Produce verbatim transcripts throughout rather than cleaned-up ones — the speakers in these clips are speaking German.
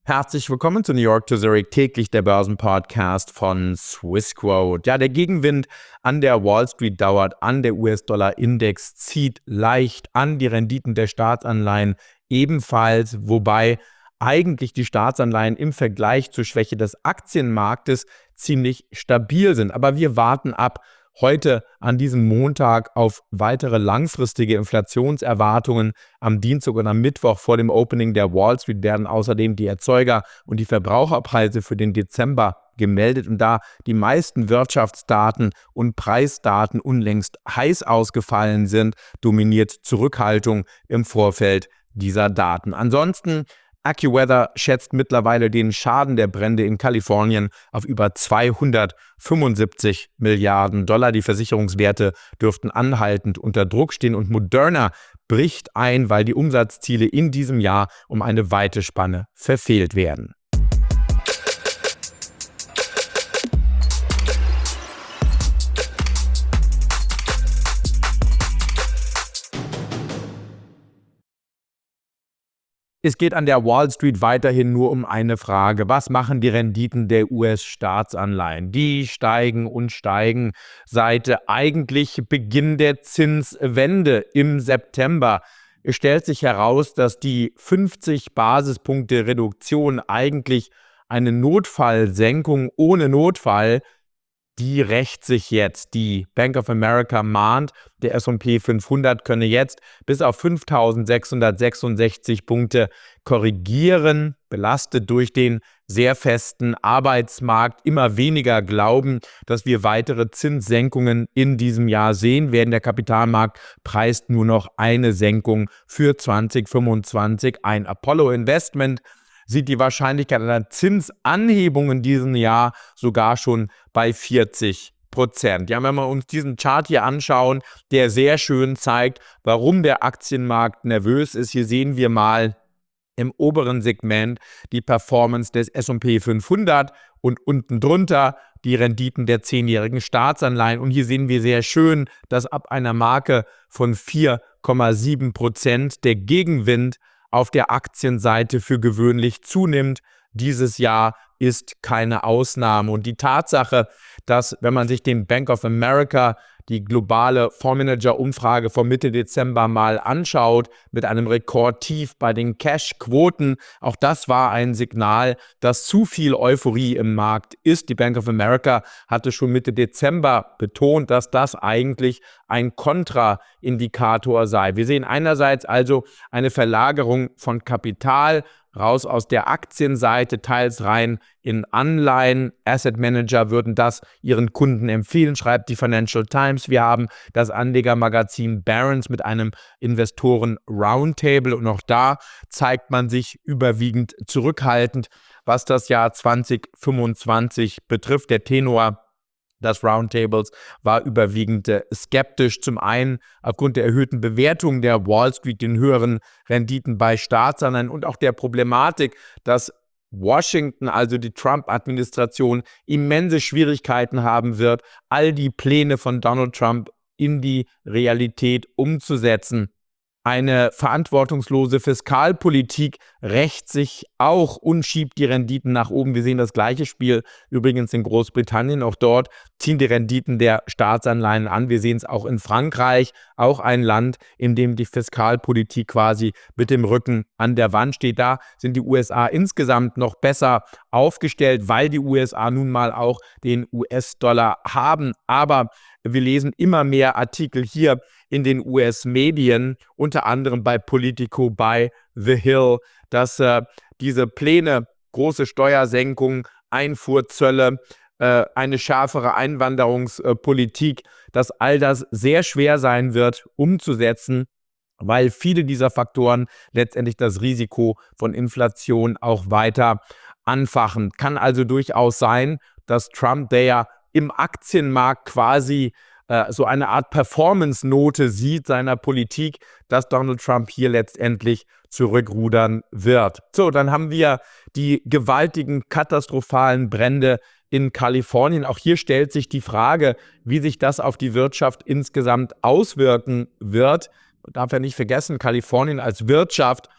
Herzlich willkommen zu New York to Zurich, täglich der Börsenpodcast von Swissquote. Ja, der Gegenwind an der Wall Street dauert an, der U S-Dollar-Index zieht leicht an, die Renditen der Staatsanleihen ebenfalls, wobei eigentlich die Staatsanleihen im Vergleich zur Schwäche des Aktienmarktes ziemlich stabil sind. Aber wir warten ab heute an diesem Montag auf weitere langfristige Inflationserwartungen. Am Dienstag und am Mittwoch vor dem Opening der Wall Street werden außerdem die Erzeuger- und die Verbraucherpreise für den Dezember gemeldet. Und da die meisten Wirtschaftsdaten und Preisdaten unlängst heiß ausgefallen sind, dominiert Zurückhaltung im Vorfeld dieser Daten. Ansonsten AccuWeather schätzt mittlerweile den Schaden der Brände in Kalifornien auf über zweihundertfünfundsiebzig Milliarden Dollar. Die Versicherungswerte dürften anhaltend unter Druck stehen und Moderna bricht ein, weil die Umsatzziele in diesem Jahr um eine weite Spanne verfehlt werden. Es geht an der Wall Street weiterhin nur um eine Frage: Was machen die Renditen der U S-Staatsanleihen? Die steigen und steigen seit eigentlich Beginn der Zinswende im September. Es stellt sich heraus, dass die fünfzig Basispunkte Reduktion eigentlich eine Notfallsenkung ohne Notfall, die rächt sich jetzt. Die Bank of America mahnt, der S und P fünfhundert könne jetzt bis auf fünftausendsechshundertsechsundsechzig Punkte korrigieren, belastet durch den sehr festen Arbeitsmarkt. Immer weniger glauben, dass wir weitere Zinssenkungen in diesem Jahr sehen werden. Der Kapitalmarkt preist nur noch eine Senkung für zwanzig fünfundzwanzig ein. Apollo Investment sieht die Wahrscheinlichkeit einer Zinsanhebung in diesem Jahr sogar schon bei vierzig Prozent. Ja, wenn wir uns diesen Chart hier anschauen, der sehr schön zeigt, warum der Aktienmarkt nervös ist. Hier sehen wir mal im oberen Segment die Performance des S und P fünfhundert und unten drunter die Renditen der zehnjährigen Staatsanleihen. Und hier sehen wir sehr schön, dass ab einer Marke von vier Komma sieben Prozent der Gegenwind auf der Aktienseite für gewöhnlich zunimmt. Dieses Jahr ist keine Ausnahme. Und die Tatsache, dass, wenn man sich den Bank of America, die globale Fondsmanager-Umfrage von Mitte Dezember mal anschaut, mit einem Rekordtief bei den Cash-Quoten, auch das war ein Signal, dass zu viel Euphorie im Markt ist. Die Bank of America hatte schon Mitte Dezember betont, dass das eigentlich ein Kontraindikator sei. Wir sehen einerseits also eine Verlagerung von Kapital raus aus der Aktienseite, teils rein in Anleihen. Asset Manager würden das ihren Kunden empfehlen, schreibt die Financial Times. Wir haben das Anlegermagazin Barron's mit einem Investoren-Roundtable und auch da zeigt man sich überwiegend zurückhaltend, was das Jahr zwanzig fünfundzwanzig betrifft. Der Tenor des Roundtables war überwiegend äh, skeptisch. Zum einen aufgrund der erhöhten Bewertung der Wall Street, den höheren Renditen bei Staatsanleihen und auch der Problematik, dass Washington, also die Trump-Administration, immense Schwierigkeiten haben wird, all die Pläne von Donald Trump in die Realität umzusetzen. Eine verantwortungslose Fiskalpolitik rächt sich auch und schiebt die Renditen nach oben. Wir sehen das gleiche Spiel übrigens in Großbritannien. Auch dort ziehen die Renditen der Staatsanleihen an. Wir sehen es auch in Frankreich, auch ein Land, in dem die Fiskalpolitik quasi mit dem Rücken an der Wand steht. Da sind die U S A insgesamt noch besser aufgestellt, weil die U S A nun mal auch den U S-Dollar haben. Aber wir lesen immer mehr Artikel hier in den U S-Medien, unter anderem bei Politico, bei The Hill, dass äh, diese Pläne, große Steuersenkungen, Einfuhrzölle, äh, eine schärfere Einwanderungspolitik, dass all das sehr schwer sein wird umzusetzen, weil viele dieser Faktoren letztendlich das Risiko von Inflation auch weiter anfachen. Kann also durchaus sein, dass Trump, der ja im Aktienmarkt quasi äh, so eine Art Performance-Note sieht seiner Politik, dass Donald Trump hier letztendlich zurückrudern wird. So, dann haben wir die gewaltigen, katastrophalen Brände in Kalifornien. Auch hier stellt sich die Frage, wie sich das auf die Wirtschaft insgesamt auswirken wird. Man darf ja nicht vergessen, Kalifornien als Wirtschaft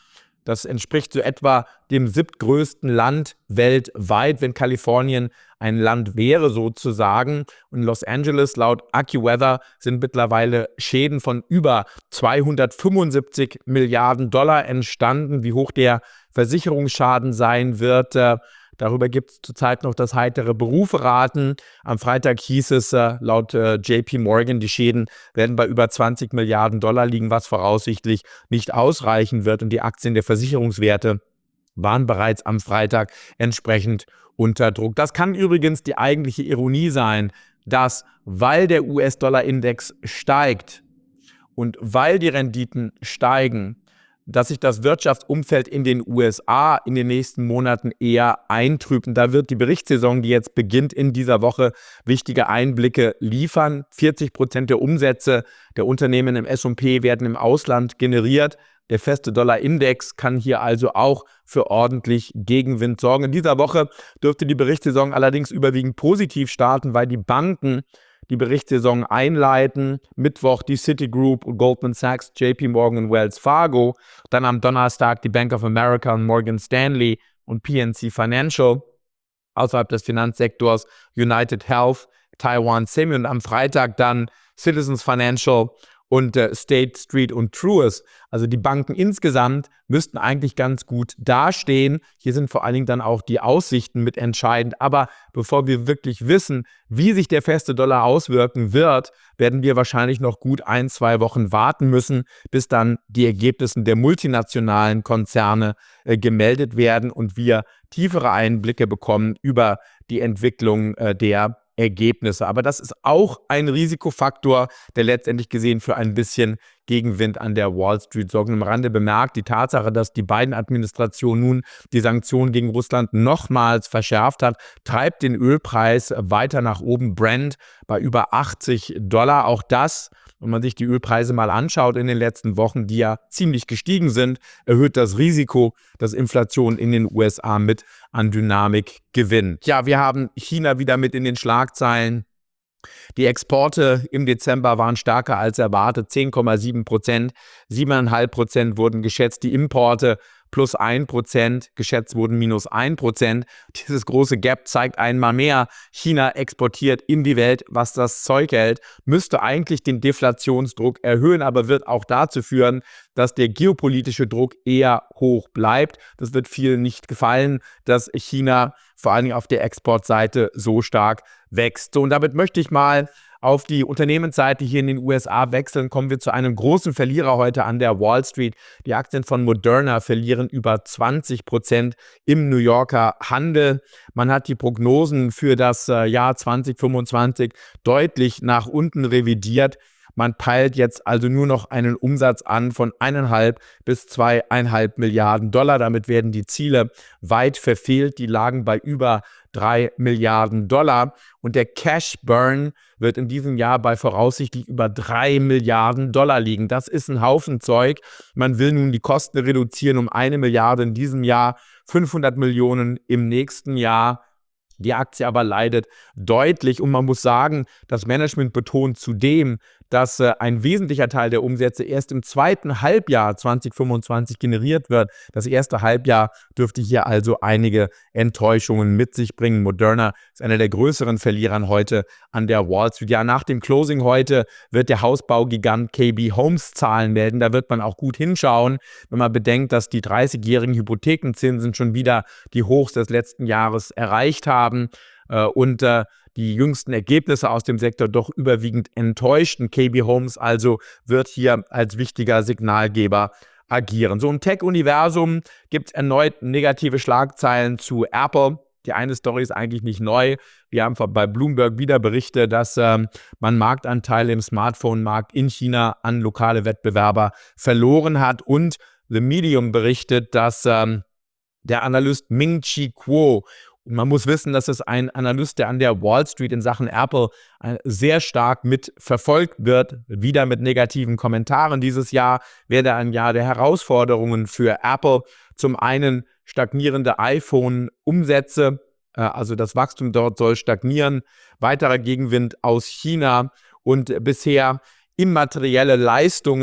Das entspricht so etwa dem siebtgrößten Land weltweit, wenn Kalifornien ein Land wäre sozusagen. Und Los Angeles laut AccuWeather sind mittlerweile Schäden von über zweihundertfünfundsiebzig Milliarden Dollar entstanden. Wie hoch der Versicherungsschaden sein wird, äh, darüber gibt es zurzeit noch das heitere Beruferaten. Am Freitag hieß es äh, laut äh, J P Morgan, die Schäden werden bei über zwanzig Milliarden Dollar liegen, was voraussichtlich nicht ausreichen wird. Und die Aktien der Versicherungswerte waren bereits am Freitag entsprechend unter Druck. Das kann übrigens die eigentliche Ironie sein, dass, weil der U S-Dollar-Index steigt und weil die Renditen steigen, dass sich das Wirtschaftsumfeld in den U S A in den nächsten Monaten eher eintrübt. Und da wird die Berichtssaison, die jetzt beginnt in dieser Woche, wichtige Einblicke liefern. vierzig Prozent der Umsätze der Unternehmen im S und P werden im Ausland generiert. Der feste Dollar-Index kann hier also auch für ordentlich Gegenwind sorgen. In dieser Woche dürfte die Berichtssaison allerdings überwiegend positiv starten, weil die Banken die Berichtssaison einleiten. Mittwoch die Citigroup, Goldman Sachs, J P Morgan und Wells Fargo. Dann am Donnerstag die Bank of America und Morgan Stanley und P N C Financial. Außerhalb des Finanzsektors United Health, Taiwan Semi und am Freitag dann Citizens Financial und äh, State Street und Truist. Also die Banken insgesamt müssten eigentlich ganz gut dastehen. Hier sind vor allen Dingen dann auch die Aussichten mit entscheidend. Aber bevor wir wirklich wissen, wie sich der feste Dollar auswirken wird, werden wir wahrscheinlich noch gut ein, zwei Wochen warten müssen, bis dann die Ergebnisse der multinationalen Konzerne äh, gemeldet werden und wir tiefere Einblicke bekommen über die Entwicklung äh, der Ergebnisse. Aber das ist auch ein Risikofaktor, der letztendlich gesehen für ein bisschen Gegenwind an der Wall Street sorgt. Am Rande bemerkt, die Tatsache, dass die Biden-Administration nun die Sanktionen gegen Russland nochmals verschärft hat, treibt den Ölpreis weiter nach oben. Brent bei über achtzig Dollar. Auch das, wenn man sich die Ölpreise mal anschaut in den letzten Wochen, die ja ziemlich gestiegen sind, erhöht das Risiko, dass Inflation in den U S A mit an Dynamik gewinnt. Ja, wir haben China wieder mit in den Schlagzeilen. Die Exporte im Dezember waren stärker als erwartet, zehn Komma sieben Prozent, sieben Komma fünf Prozent wurden geschätzt. Die Importe plus ein Prozent, geschätzt wurden minus ein Prozent. Dieses große Gap zeigt einmal mehr, China exportiert in die Welt, was das Zeug hält, müsste eigentlich den Deflationsdruck erhöhen, aber wird auch dazu führen, dass der geopolitische Druck eher hoch bleibt. Das wird vielen nicht gefallen, dass China vor allen Dingen auf der Exportseite so stark wächst. So, und damit möchte ich mal auf die Unternehmensseite hier in den U S A wechseln, kommen wir zu einem großen Verlierer heute an der Wall Street. Die Aktien von Moderna verlieren über zwanzig Prozent im New Yorker Handel. Man hat die Prognosen für das äh, Jahr zwanzig fünfundzwanzig deutlich nach unten revidiert. Man peilt jetzt also nur noch einen Umsatz an von eineinhalb bis zweieinhalb Milliarden Dollar. Damit werden die Ziele weit verfehlt. Die lagen bei über drei Milliarden Dollar. Und der Cash Burn wird in diesem Jahr bei voraussichtlich über drei Milliarden Dollar liegen. Das ist ein Haufen Zeug. Man will nun die Kosten reduzieren um eine Milliarde in diesem Jahr, fünfhundert Millionen im nächsten Jahr. Die Aktie aber leidet deutlich und man muss sagen, das Management betont zudem, dass äh, ein wesentlicher Teil der Umsätze erst im zweiten Halbjahr zwanzig fünfundzwanzig generiert wird. Das erste Halbjahr dürfte hier also einige Enttäuschungen mit sich bringen. Moderna ist einer der größeren Verlierer heute an der Wall Street. Ja, nach dem Closing heute wird der Hausbaugigant K B Homes Zahlen melden. Da wird man auch gut hinschauen, wenn man bedenkt, dass die dreißigjährigen Hypothekenzinsen schon wieder die Hochs des letzten Jahres erreicht haben äh, und äh, die jüngsten Ergebnisse aus dem Sektor doch überwiegend enttäuschten. K B Homes also wird hier als wichtiger Signalgeber agieren. So im Tech-Universum gibt es erneut negative Schlagzeilen zu Apple. Die eine Story ist eigentlich nicht neu. Wir haben bei Bloomberg wieder berichtet, dass ähm, man Marktanteile im Smartphone-Markt in China an lokale Wettbewerber verloren hat. Und The Medium berichtet, dass ähm, der Analyst Ming-Chi Kuo, und man muss wissen, dass es ein Analyst, der an der Wall Street in Sachen Apple sehr stark mit verfolgt wird, wieder mit negativen Kommentaren. Dieses Jahr werde ein Jahr der Herausforderungen für Apple. Zum einen stagnierende iPhone-Umsätze, also das Wachstum dort soll stagnieren, weiterer Gegenwind aus China und bisher immaterielle Leistungen,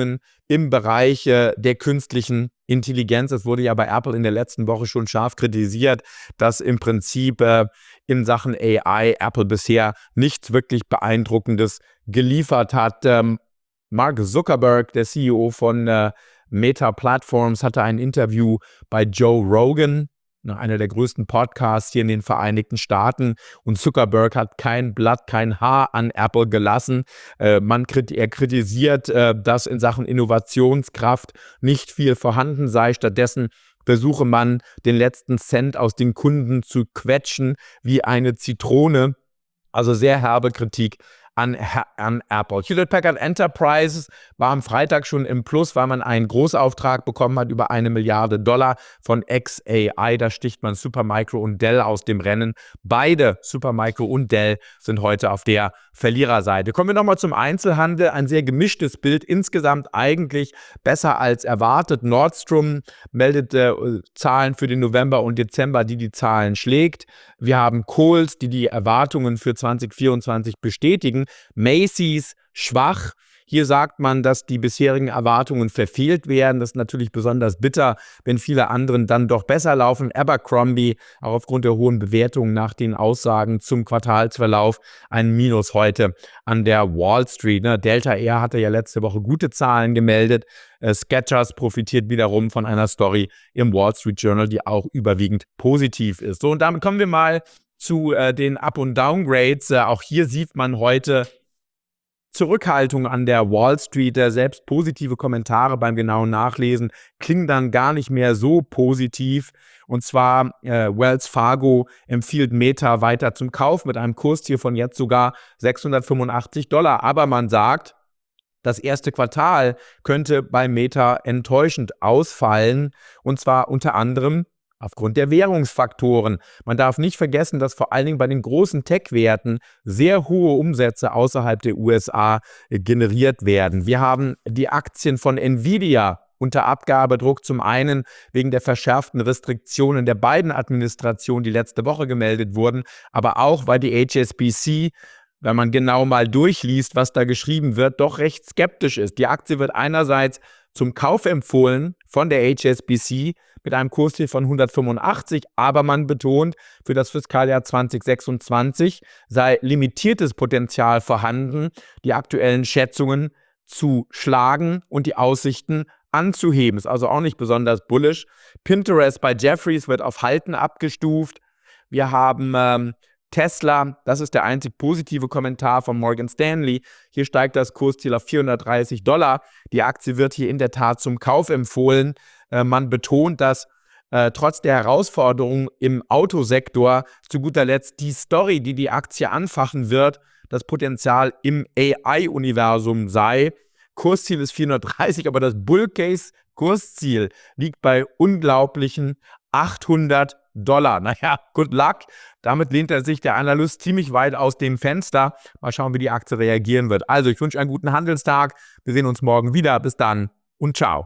im Bereich äh, der künstlichen Intelligenz. Es wurde ja bei Apple in der letzten Woche schon scharf kritisiert, dass im Prinzip äh, in Sachen A I Apple bisher nichts wirklich Beeindruckendes geliefert hat. Ähm, Mark Zuckerberg, der C E O von äh, Meta Platforms, hatte ein Interview bei Joe Rogan, einer der größten Podcasts hier in den Vereinigten Staaten. Und Zuckerberg hat kein Blatt, kein Haar an Apple gelassen. Äh, man krit er kritisiert, äh, dass in Sachen Innovationskraft nicht viel vorhanden sei. Stattdessen versuche man, den letzten Cent aus den Kunden zu quetschen wie eine Zitrone. Also sehr herbe Kritik an, an Apple. Hewlett Packard Enterprise war am Freitag schon im Plus, weil man einen Großauftrag bekommen hat über eine Milliarde Dollar von X A I. Da sticht man Supermicro und Dell aus dem Rennen. Beide, Supermicro und Dell, sind heute auf der Verliererseite. Kommen wir nochmal zum Einzelhandel. Ein sehr gemischtes Bild. Insgesamt eigentlich besser als erwartet. Nordstrom meldet äh, Zahlen für den November und Dezember, die die Zahlen schlägt. Wir haben Kohl's, die die Erwartungen für zwanzig vierundzwanzig bestätigen. Macy's schwach. Hier sagt man, dass die bisherigen Erwartungen verfehlt werden. Das ist natürlich besonders bitter, wenn viele anderen dann doch besser laufen. Abercrombie, auch aufgrund der hohen Bewertungen nach den Aussagen zum Quartalsverlauf, ein Minus heute an der Wall Street. Ne? Delta Air hatte ja letzte Woche gute Zahlen gemeldet. Äh, Skechers profitiert wiederum von einer Story im Wall Street Journal, die auch überwiegend positiv ist. So, und damit kommen wir mal zu äh, den Up- und Downgrades. Äh, auch hier sieht man heute Zurückhaltung an der Wall Street. Äh, selbst positive Kommentare beim genauen Nachlesen klingen dann gar nicht mehr so positiv. Und zwar äh, Wells Fargo empfiehlt Meta weiter zum Kauf mit einem Kursziel von jetzt sogar sechshundertfünfundachtzig Dollar. Aber man sagt, das erste Quartal könnte bei Meta enttäuschend ausfallen. Und zwar unter anderem aufgrund der Währungsfaktoren. Man darf nicht vergessen, dass vor allen Dingen bei den großen Tech-Werten sehr hohe Umsätze außerhalb der U S A generiert werden. Wir haben die Aktien von Nvidia unter Abgabedruck, zum einen wegen der verschärften Restriktionen der beiden Administrationen, die letzte Woche gemeldet wurden, aber auch, weil die H S B C, wenn man genau mal durchliest, was da geschrieben wird, doch recht skeptisch ist. Die Aktie wird einerseits zum Kauf empfohlen von der H S B C mit einem Kursziel von hundertfünfundachtzig, aber man betont, für das Fiskaljahr zwanzig sechsundzwanzig sei limitiertes Potenzial vorhanden, die aktuellen Schätzungen zu schlagen und die Aussichten anzuheben. Ist also auch nicht besonders bullish. Pinterest bei Jefferies wird auf Halten abgestuft. Wir haben ähm, Tesla, das ist der einzig positive Kommentar von Morgan Stanley. Hier steigt das Kursziel auf vierhundertdreißig Dollar. Die Aktie wird hier in der Tat zum Kauf empfohlen. Äh, man betont, dass äh, trotz der Herausforderungen im Autosektor zu guter Letzt die Story, die die Aktie anfachen wird, das Potenzial im A I-Universum sei. Kursziel ist vierhundertdreißig, aber das Bull-Case-Kursziel liegt bei unglaublichen achthundert Dollar. Naja, good luck. Damit lehnt er sich der Analyst ziemlich weit aus dem Fenster. Mal schauen, wie die Aktie reagieren wird. Also, ich wünsche einen guten Handelstag. Wir sehen uns morgen wieder. Bis dann und ciao.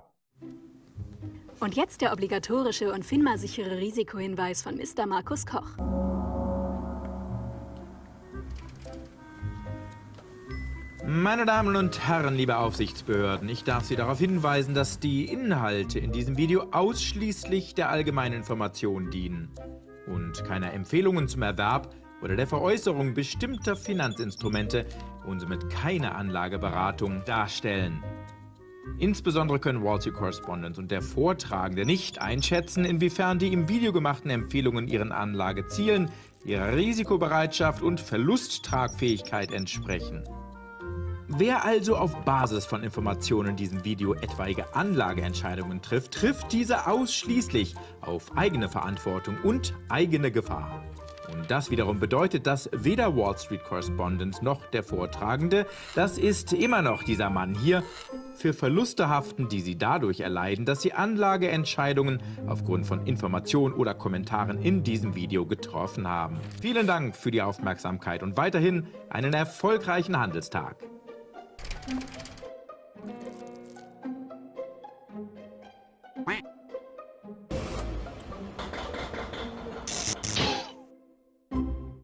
Und jetzt der obligatorische und FINMA-sichere Risikohinweis von Mister Markus Koch. Meine Damen und Herren, liebe Aufsichtsbehörden, ich darf Sie darauf hinweisen, dass die Inhalte in diesem Video ausschließlich der allgemeinen Information dienen und keine Empfehlungen zum Erwerb oder der Veräußerung bestimmter Finanzinstrumente und somit keine Anlageberatung darstellen. Insbesondere können Wall Street Correspondent und der Vortragende nicht einschätzen, inwiefern die im Video gemachten Empfehlungen ihren Anlagezielen, ihrer Risikobereitschaft und Verlusttragfähigkeit entsprechen. Wer also auf Basis von Informationen in diesem Video etwaige Anlageentscheidungen trifft, trifft diese ausschließlich auf eigene Verantwortung und eigene Gefahr. Und das wiederum bedeutet, dass weder Wall Street Correspondent noch der Vortragende, das ist immer noch dieser Mann hier, für Verluste haften, die sie dadurch erleiden, dass sie Anlageentscheidungen aufgrund von Informationen oder Kommentaren in diesem Video getroffen haben. Vielen Dank für die Aufmerksamkeit und weiterhin einen erfolgreichen Handelstag. Thank you.